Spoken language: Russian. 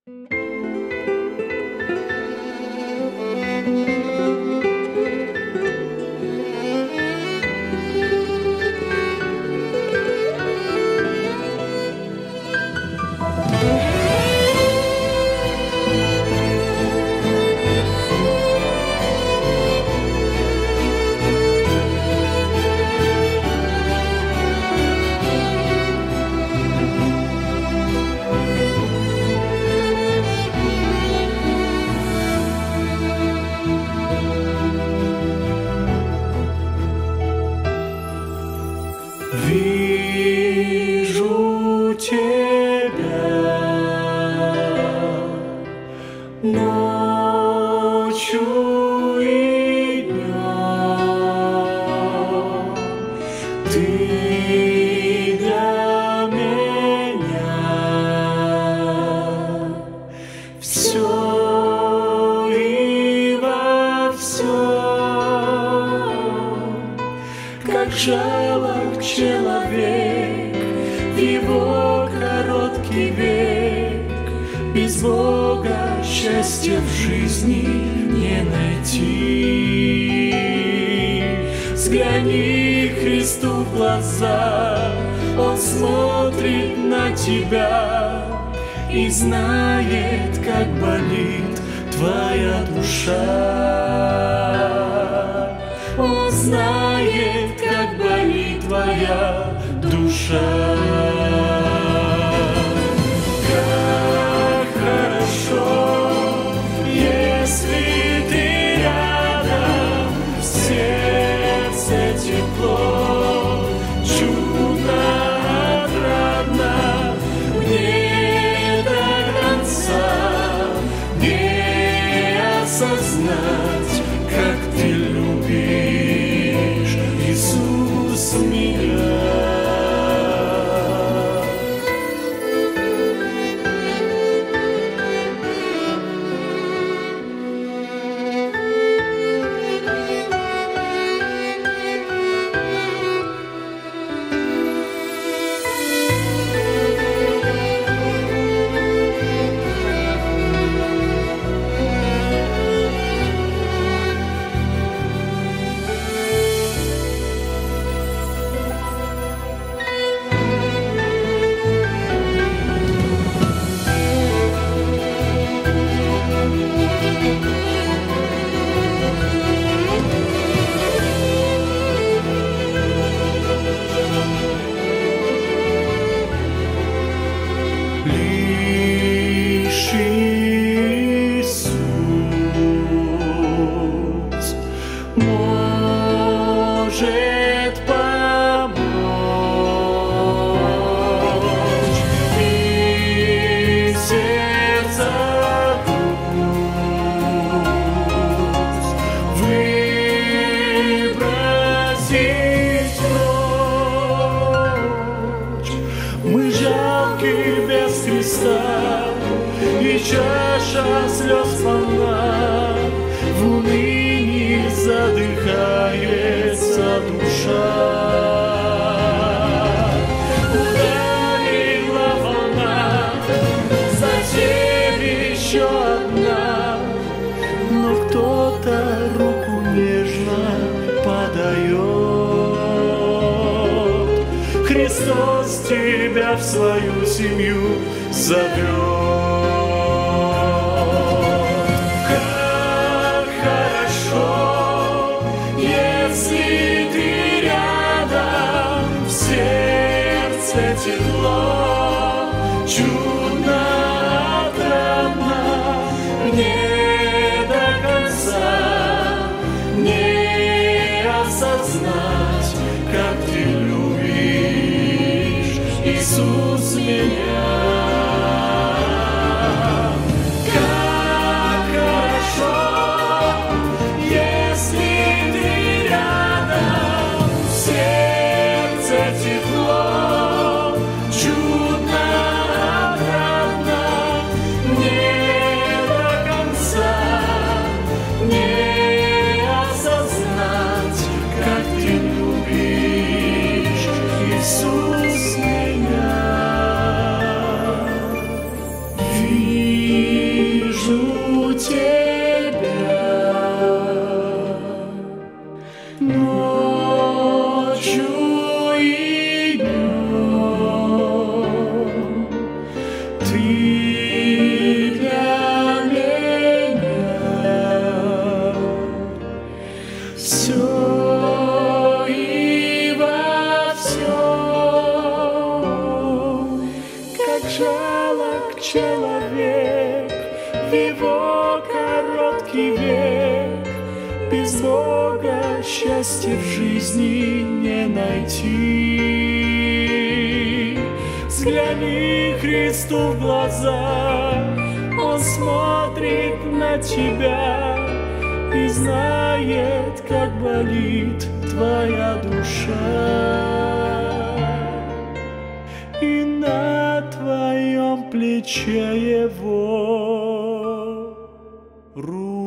Вижу тебя ночью и днем. Ты для меня все и во всем, как жалок человек в его короткий век. Без Бога счастья в жизни не найти. Взгляни Христу в глаза, Он смотрит на тебя и знает, как болит твоя душа. Он знает, как болит твоя душа. Как хорошо, если ты рядом, в сердце тепло, чудно, отрадно, мне до конца не осознать, как ты любишь, Иисус, меня. Лишь Иисус может помочь и сердце грусть выбросить прочь. Мы жалки без Христа, и чаша слез полна, в унынии задыхается душа. Ударила волна, затем еще одна, но кто-то руку нежно подает. Христос тебя в свою семью зовет. Как хорошо, если ты рядом, в сердце тепло, чудно, отрадно, мне до конца не осознать, как ты любишь, Иисус, меня. Как хорошо, если ты рядом, в сердце тепло, чудно, отрадно, мне до конца не осознать, как ты любишь, Иисус, меня. жалок человек в его короткий век. Без Бога счастья в жизни не найти. Взгляни Христу в глаза, Он смотрит на тебя и знает, как болит твоя душа. И на твоем плече Его рука.